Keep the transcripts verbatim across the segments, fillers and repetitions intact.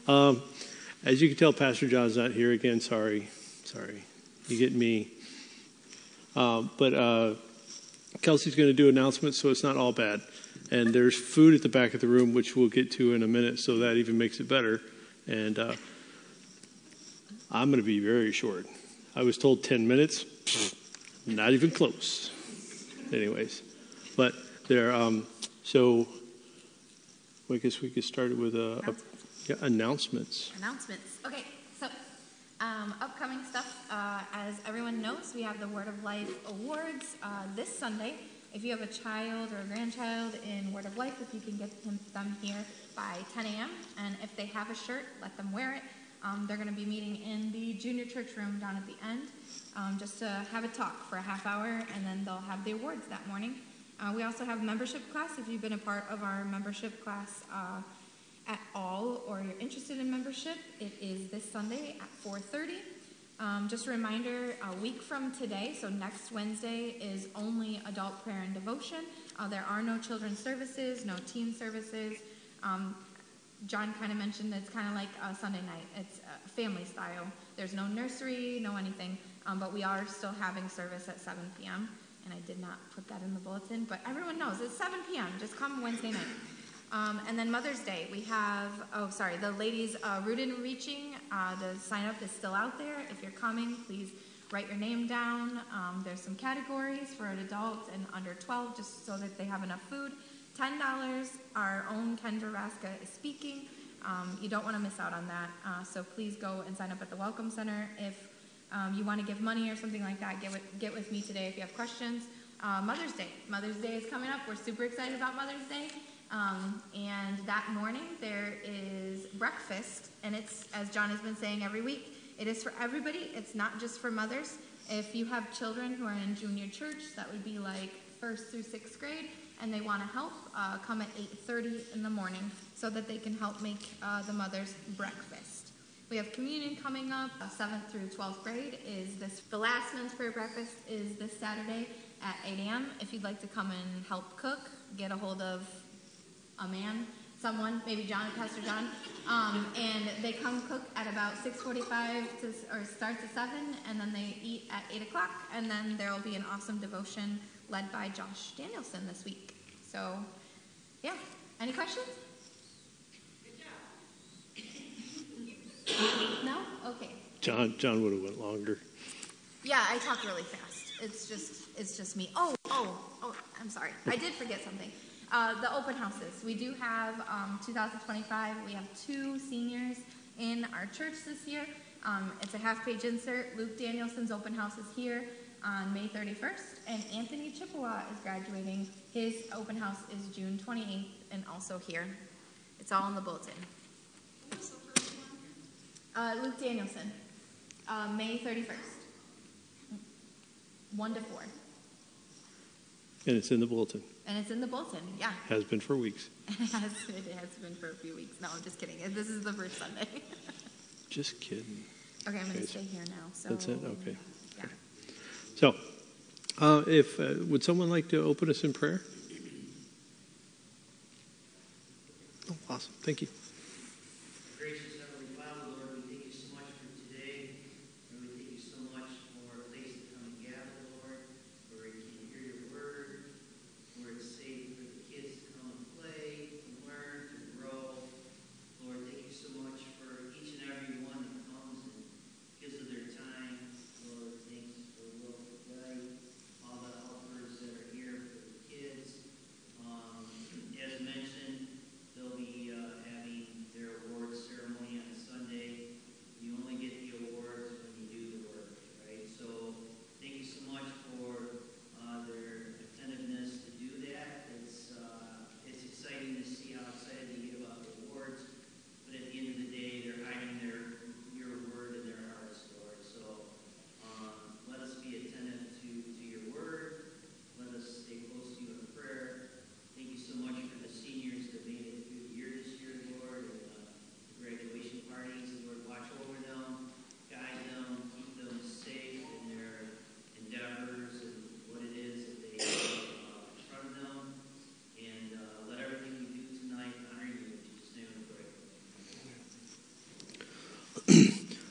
Um, as you can tell, Pastor John's not here again. Sorry. Sorry. You get me. Uh, but uh, Kelsey's going to do announcements, so it's not all bad. And there's food at the back of the room, which we'll get to in a minute, so that even makes it better. And uh, I'm going to be very short. I was told ten minutes. Not even close. Anyways. But there, um, so I guess we could start with uh, a, yeah, announcements. Announcements. Okay, so um, upcoming stuff. Uh, as everyone knows, we have the Word of Life Awards uh, this Sunday. If you have a child or a grandchild in Word of Life, if you can get them, them here by ten a.m. And if they have a shirt, let them wear it. Um, they're going to be meeting in the junior church room down at the end um, just to have a talk for a half hour, and then they'll have the awards that morning. Uh, we also have membership class. If you've been a part of our membership class uh, at all, or you're interested in membership, it is this Sunday at four thirty. Um, just a reminder, a week from today, so next Wednesday, is only adult prayer and devotion. Uh, there are no children's services, no teen services. Um, John kind of mentioned it's kind of like a Sunday night. It's uh, family style. There's no nursery, no anything, um, but we are still having service at seven p.m., and I did not put that in the bulletin, but everyone knows it's seven p.m. Just come Wednesday night. Um, and then Mother's Day, we have, oh, sorry, the ladies' uh, Root and Reaching. Uh, the sign-up is still out there. If you're coming, please write your name down. Um, there's some categories for an adult and under twelve, just so that they have enough food. ten dollars, our own Kendra Raska is speaking. Um, you don't want to miss out on that, uh, so please go and sign up at the Welcome Center. If um, you want to give money or something like that, get with, get with me today if you have questions. Uh, Mother's Day. Mother's Day is coming up. We're super excited about Mother's Day. Um, and that morning there is breakfast, and it's, as John has been saying every week, it is for everybody. It's not just for mothers. If you have children who are in junior church, that would be like first through sixth grade, and they want to help, uh, come at eight thirty in the morning so that they can help make uh, the mothers breakfast. We have communion coming up. Uh, seventh through twelfth grade is this. The last men's prayer breakfast is this Saturday at eight a.m. If you'd like to come and help cook, get a hold of a man, someone, maybe John, Pastor John, um, and they come cook at about six forty-five, to, or starts at seven, and then they eat at eight o'clock, and then there will be an awesome devotion led by Josh Danielson this week. So, yeah. Any questions? Good job. No? Okay. John John would have went longer. Yeah, I talk really fast. It's just it's just me. Oh, oh, oh, I'm sorry. I did forget something. Uh, the open houses. We do have um, two thousand twenty-five. We have two seniors in our church this year. Um, it's a half-page insert. Luke Danielson's open house is here on May thirty-first, and Anthony Chippewa is graduating. His open house is June twenty-eighth, and also here. It's all in the bulletin. What's the first one? Uh, Luke Danielson, uh, May thirty-first, one to four. And it's in the bulletin. And it's in the bulletin, yeah. Has been for weeks. it, has, it has been for a few weeks. No, I'm just kidding. This is the first Sunday. Just kidding. Okay, I'm going to Okay. stay here now. So, That's it? Okay. Yeah. Okay. So, uh, if uh, would someone like to open us in prayer? Oh, awesome. Thank you. Gracious Heavenly Father, Lord, we thank you so much for today. And we thank you so much for a place to come and gather, Lord, where we can hear your word, where it's safe for the kids to come and play, to learn, to grow. Lord, thank you so much for each and every one that comes and gives of their time. Lord, thanks for Will Guy, all the helpers that are here for the kids. Um, as mentioned, they'll be uh, having their awards ceremony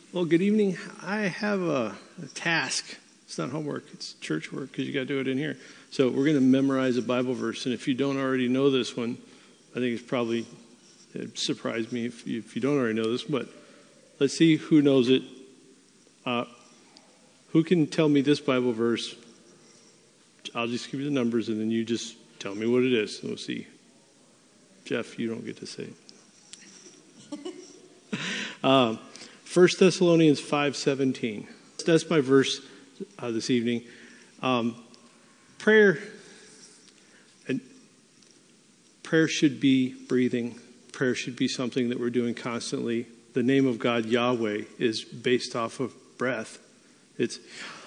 Well, good evening. I have a, a task. It's not homework. It's church work because you got to do it in here. So we're going to memorize a Bible verse. And if you don't already know this one, I think it's probably, it'd surprise me if you, if you don't already know this. But let's see who knows it. Uh, who can tell me this Bible verse? I'll just give you the numbers and then you just tell me what it is. We'll see. Jeff, you don't get to say it. um, First Thessalonians five seventeen. That's my verse uh, this evening. Um, prayer, and prayer should be breathing. Prayer should be something that we're doing constantly. The name of God, Yahweh, is based off of breath. It's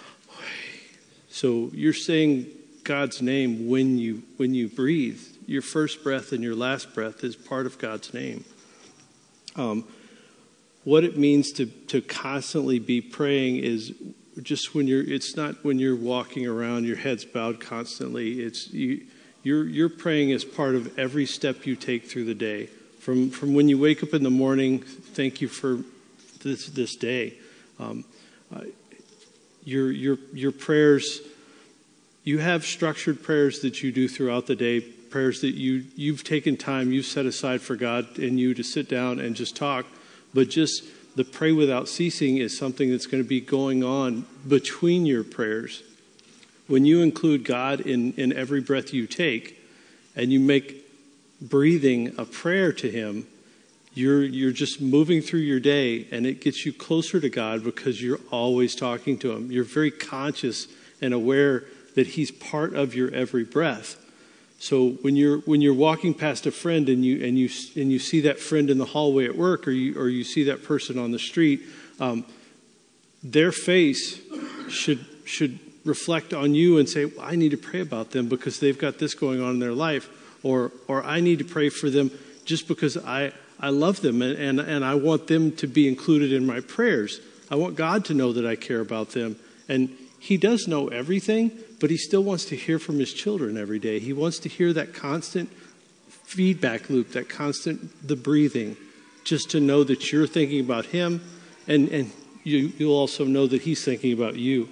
so you're saying God's name when you when you breathe. Your first breath and your last breath is part of God's name. Um, what it means to to constantly be praying is just when you're. It's not when you're walking around, your head's bowed constantly. It's you. You're you're praying as part of every step you take through the day. From from when you wake up in the morning, thank you for this this day. Um, uh, your your your prayers. You have structured prayers that you do throughout the day. Prayers that you you've taken time, you've set aside for God and you to sit down and just talk. But just the pray without ceasing is something that's going to be going on between your prayers. When you include God in, in every breath you take and you make breathing a prayer to him, you're you're just moving through your day and it gets you closer to God because you're always talking to him. You're very conscious and aware that he's part of your every breath. So when you're when you're walking past a friend and you and you and you see that friend in the hallway at work, or you or you see that person on the street, um, their face should should reflect on you and say, well, I need to pray about them because they've got this going on in their life, or or I need to pray for them just because I I love them and and, and I want them to be included in my prayers. I want God to know that I care about them. And he does know everything, but he still wants to hear from his children every day. He wants to hear that constant feedback loop, that constant, the breathing, just to know that you're thinking about him, and, and you, you'll also know that he's thinking about you.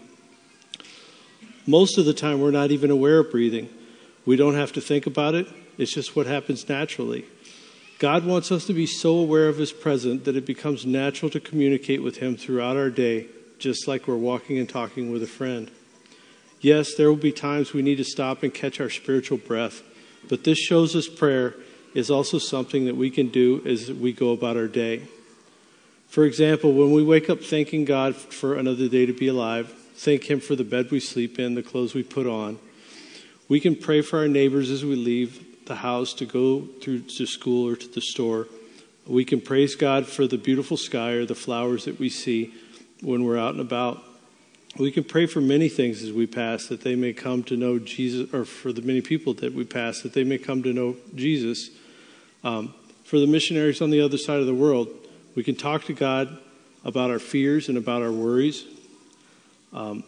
Most of the time, we're not even aware of breathing. We don't have to think about it. It's just what happens naturally. God wants us to be so aware of his presence that it becomes natural to communicate with him throughout our day, just like we're walking and talking with a friend. Yes, there will be times we need to stop and catch our spiritual breath, but this shows us prayer is also something that we can do as we go about our day. For example, when we wake up thanking God for another day to be alive, thank him for the bed we sleep in, the clothes we put on, we can pray for our neighbors as we leave the house to go through to school or to the store. We can praise God for the beautiful sky or the flowers that we see when we're out and about. We can pray for many things as we pass, that they may come to know Jesus, or for the many people that we pass, that they may come to know Jesus. Um, for the missionaries on the other side of the world, we can talk to God about our fears and about our worries, um,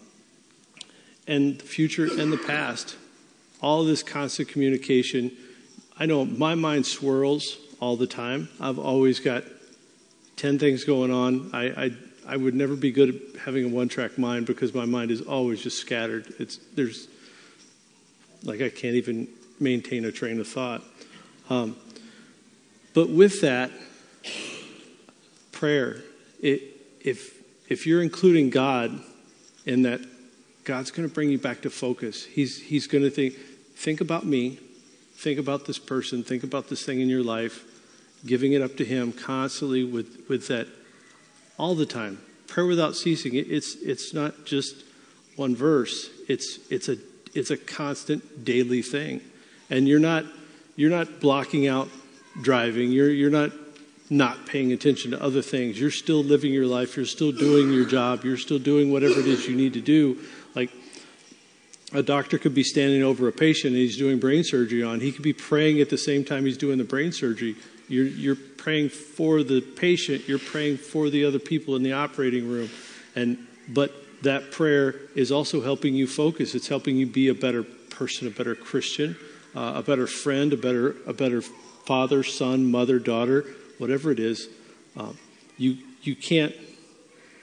and the future and the past. All of this constant communication. I know my mind swirls all the time. I've always got ten things going on. I, I I would never be good at having a one-track mind because my mind is always just scattered. It's there's like I can't even maintain a train of thought. Um, but with that, prayer, it, if if you're including God in that, God's going to bring you back to focus. He's he's going to think think about me, think about this person, think about this thing in your life, giving it up to him constantly with with that. All the time. Prayer without ceasing. It's it's not just one verse. It's it's a it's a constant daily thing. And you're not you're not blocking out driving. You're you're not not paying attention to other things. You're still living your life. You're still doing your job. You're still doing whatever it is you need to do. Like a doctor could be standing over a patient and he's doing brain surgery on. He could be praying at the same time he's doing the brain surgery. You're, you're praying for the patient. You're praying for the other people in the operating room. And but that prayer is also helping you focus. It's helping you be a better person, a better Christian, uh, a better friend, a better a better father, son, mother, daughter, whatever it is. Um, you you can't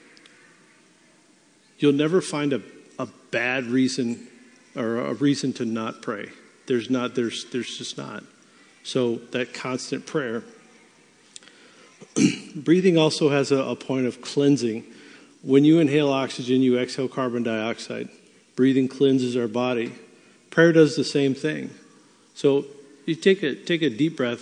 you'll never find a, a bad reason or a reason to not pray. There's not, there's, there's just not. So that constant prayer. Breathing also has a, a point of cleansing. When you inhale oxygen, you exhale carbon dioxide. Breathing cleanses our body. Prayer does the same thing. So you take a, take a deep breath.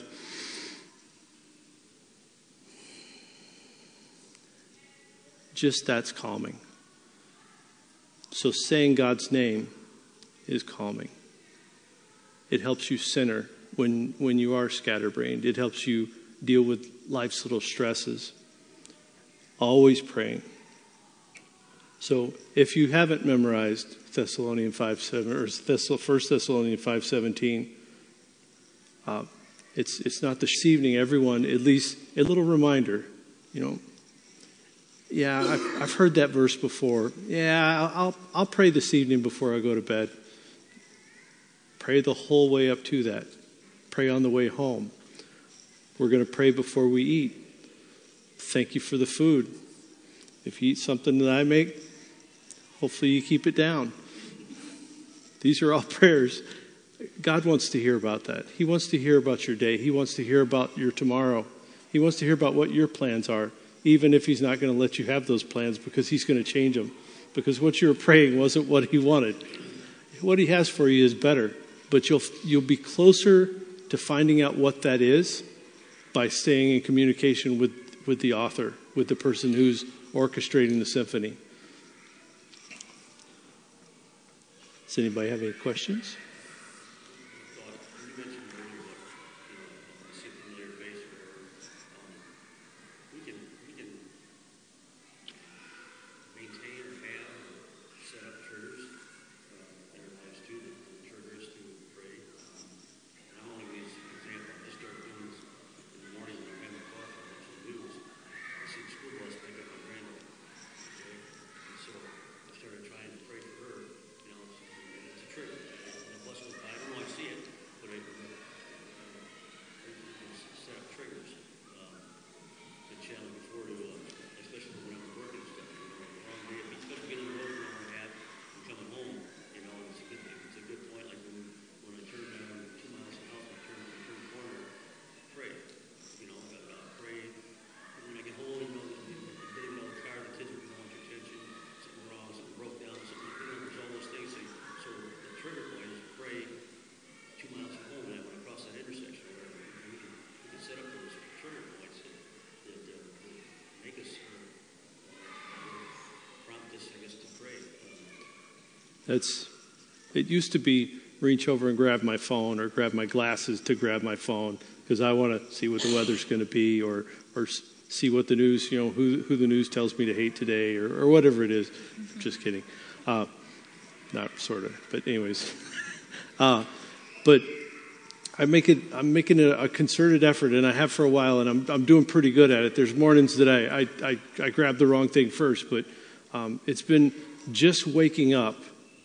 Just that's calming. So saying God's name is calming. It helps you center when, when you are scatterbrained. It helps you deal with life's little stresses. Always praying. So if you haven't memorized Thessalonians five seven or First Thessalonians five seventeen, uh, it's it's not this evening. Everyone, at least a little reminder. You know, yeah, I've, I've heard that verse before. Yeah, I'll I'll pray this evening before I go to bed. Pray the whole way up to that. Pray on the way home. We're going to pray before we eat. Thank you for the food. If you eat something that I make, hopefully you keep it down. These are all prayers. God wants to hear about that. He wants to hear about your day. He wants to hear about your tomorrow. He wants to hear about what your plans are, even if he's not going to let you have those plans, because he's going to change them. Because what you were praying wasn't what he wanted. What he has for you is better. But you'll you'll be closer to finding out what that is by staying in communication with, with the author, with the person who's orchestrating the symphony. Does anybody have any questions? That's, it used to be reach over and grab my phone or grab my glasses to grab my phone because I want to see what the weather's going to be or or see what the news, you know, who who the news tells me to hate today or, or whatever it is. Mm-hmm. Just kidding. Uh, not sort of, but anyways. uh, but I make it, I'm making a, a concerted effort, and I have for a while, and I'm I'm doing pretty good at it. There's mornings that I I, I, I grab the wrong thing first, but um, it's been just waking up.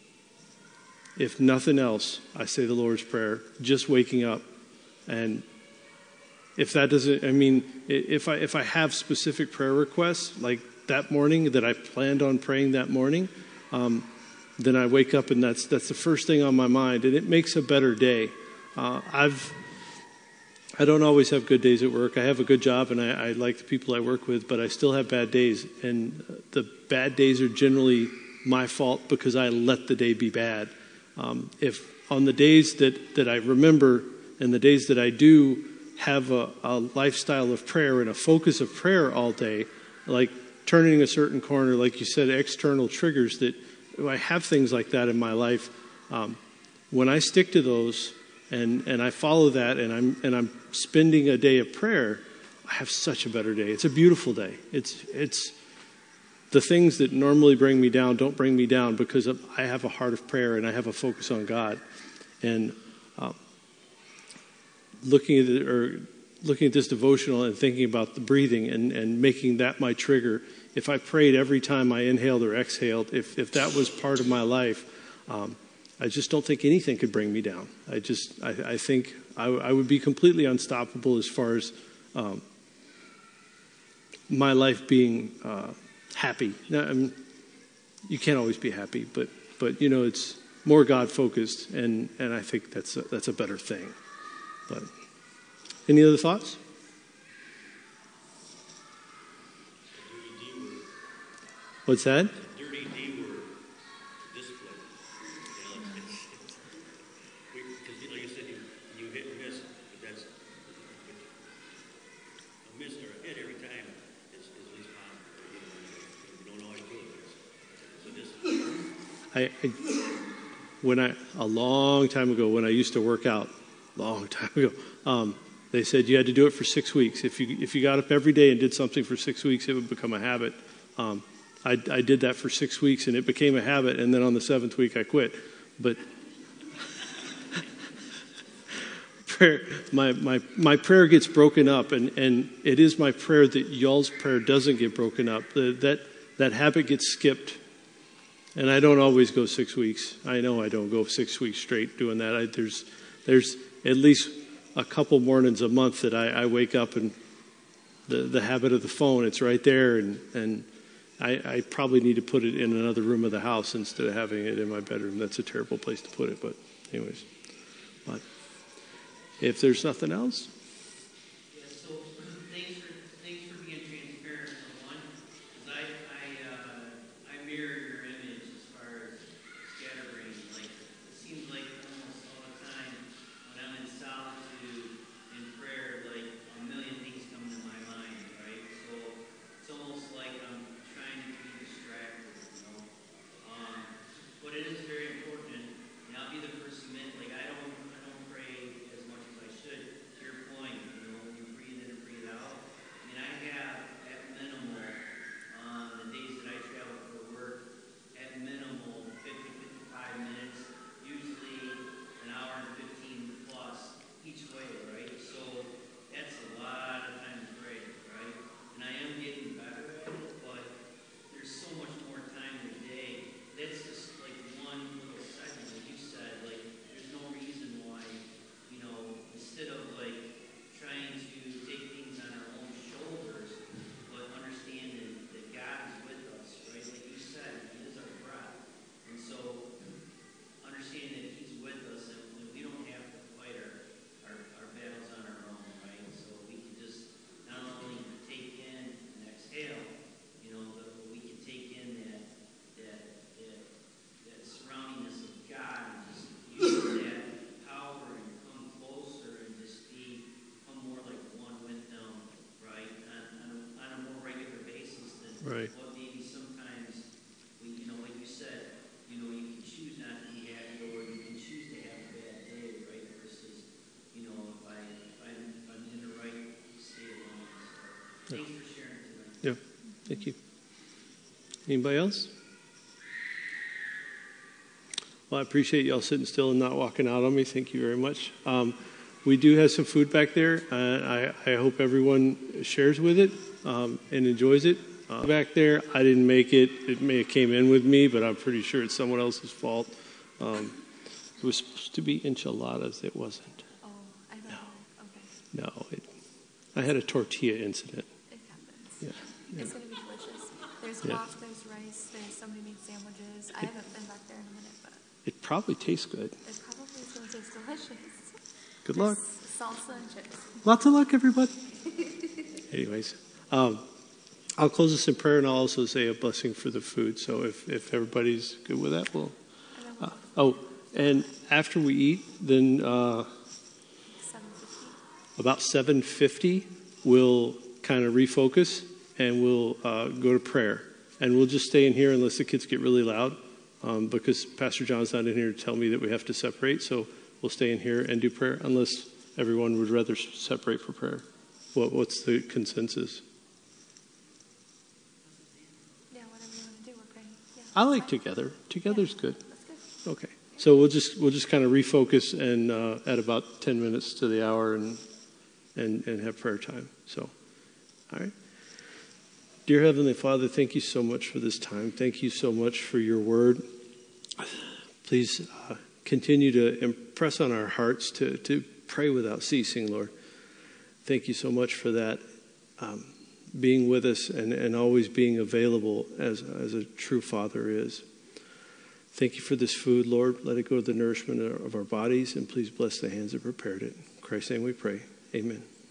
If nothing else, I say the Lord's Prayer, just waking up. And if that doesn't, I mean, if I if I have specific prayer requests, like that morning that I planned on praying that morning, um, then I wake up and that's that's the first thing on my mind, and it makes a better day. Uh, I've I don't always have good days at work. I have a good job, and I, I like the people I work with, but I still have bad days, and the bad days are generally my fault because I let the day be bad. Um, if on the days that, that I remember and the days that I do have a, a lifestyle of prayer and a focus of prayer all day, like turning a certain corner, like you said, external triggers, that I have things like that in my life. Um, when I stick to those and, and I follow that and I'm and I'm spending a day of prayer, I have such a better day. It's a beautiful day. It's it's. The things that normally bring me down don't bring me down because of, I have a heart of prayer and I have a focus on God. And uh, looking at it, or looking at this devotional and thinking about the breathing and, and making that my trigger. If I prayed every time I inhaled or exhaled, if if that was part of my life, um, I just don't think anything could bring me down. I just I, I think I, I would be completely unstoppable as far as um, my life being. Uh, Happy. Now, I mean, you can't always be happy, but, but you know, it's more God-focused, and, and I think that's a, that's a better thing. But any other thoughts? What's that? Dirty D word, discipline. You know, it's, it's, because you know, you said you, you hit and miss, but that's a miss or a hit every time is, is least possible. You know, you don't always do it. So discipline. I, I when I a long time ago when I used to work out, long time ago, um, they said you had to do it for six weeks. If you if you got up every day and did something for six weeks, it would become a habit. Um, I, I did that for six weeks, and it became a habit, and then on the seventh week, I quit. But prayer, my, my, my prayer gets broken up, and, and it is my prayer that y'all's prayer doesn't get broken up. The, that, that habit gets skipped, and I don't always go six weeks. I know I don't go six weeks straight doing that. I, there's, there's at least a couple mornings a month that I, I wake up, and the, the habit of the phone, it's right there, and, and I, I probably need to put it in another room of the house instead of having it in my bedroom. That's a terrible place to put it, but anyways. But if there's nothing else. Yeah, so thanks for, thanks for being transparent, for one, because I, I, uh, I mirror your image as far as scatterbrain. Like, it seems like almost all the time when I'm in solitude in prayer, like a million things come to my mind, right? So it's almost like I'm trying to be distracted, you know. Um, but it is very important, and I'll be the first to admit, like I don't, I don't pray as much as I should. To your point, you know, when you breathe in and breathe out. I mean, I have at minimal, on the days that I travel for work, at minimal fifty, fifty-five minutes, usually an hour and fifteen plus each way, right? So that's a lot of time to pray, right? And I am getting better at it, but there's so much more time in the day. That's just like one little segment, like you said, like there's no reason why, you know, instead of like trying to take things on our own shoulders, but understanding that God is with us, right? Like you said, He is our breath. And so understanding that He's with us and, and we don't have to fight our, our, our battles on our own, right? So we can just not only take in and exhale, you know, but we can take in that that that, that surroundingness of God and just use that power and come closer and just be come more like one with Him, right? On, on, a, on a more regular basis than Right. what maybe sometimes we, you know, like you said, you know, you can choose not to be happy or you can choose to have a bad day, right? Versus, you know, if I if I'm, if I'm in the right state of mind. So thanks for sharing tonight. Yeah, thank you. Anybody else? Well, I appreciate y'all sitting still and not walking out on me. Thank you very much. Um, we do have some food back there. Uh, I, I hope everyone shares with it um, and enjoys it. Uh, back there, I didn't make it. It may have came in with me, but I'm pretty sure it's someone else's fault. Um, it was supposed to be enchiladas. It wasn't. Oh, I don't No. know. Okay. No, it, I had a tortilla incident. It happens. Yeah. yeah. It's going to be delicious. There's Yeah. guac, there's rice, there's somebody made sandwiches. I haven't been back there in a minute, but It probably tastes good. it probably is going to taste delicious. Good luck. Just salsa and chips. Lots of luck, everybody. Anyways, um, I'll close this in prayer, and I'll also say a blessing for the food. So if, if everybody's good with that, we'll. And then Uh, we'll oh, and after we eat, then uh, seven fifty. about seven fifty, we'll kind of refocus, and we'll uh, go to prayer. And we'll just stay in here unless the kids get really loud, um, because Pastor John's not in here to tell me that we have to separate. So we'll stay in here and do prayer, unless everyone would rather separate for prayer. What, what's the consensus? Yeah, whatever you want to do, we're praying. Yeah. I like Fine. together. Together's good. That's good. Okay. So we'll just we'll just kind of refocus and uh, at about ten minutes to the hour and and and have prayer time. So, all right. Dear Heavenly Father, thank you so much for this time. Thank you so much for your word. Please uh, continue to impress on our hearts to to pray without ceasing, Lord. Thank you so much for that. Um, being with us and, and always being available as, as a true father is. Thank you for this food, Lord. Let it go to the nourishment of our bodies, and please bless the hands that prepared it. In Christ's name we pray. Amen.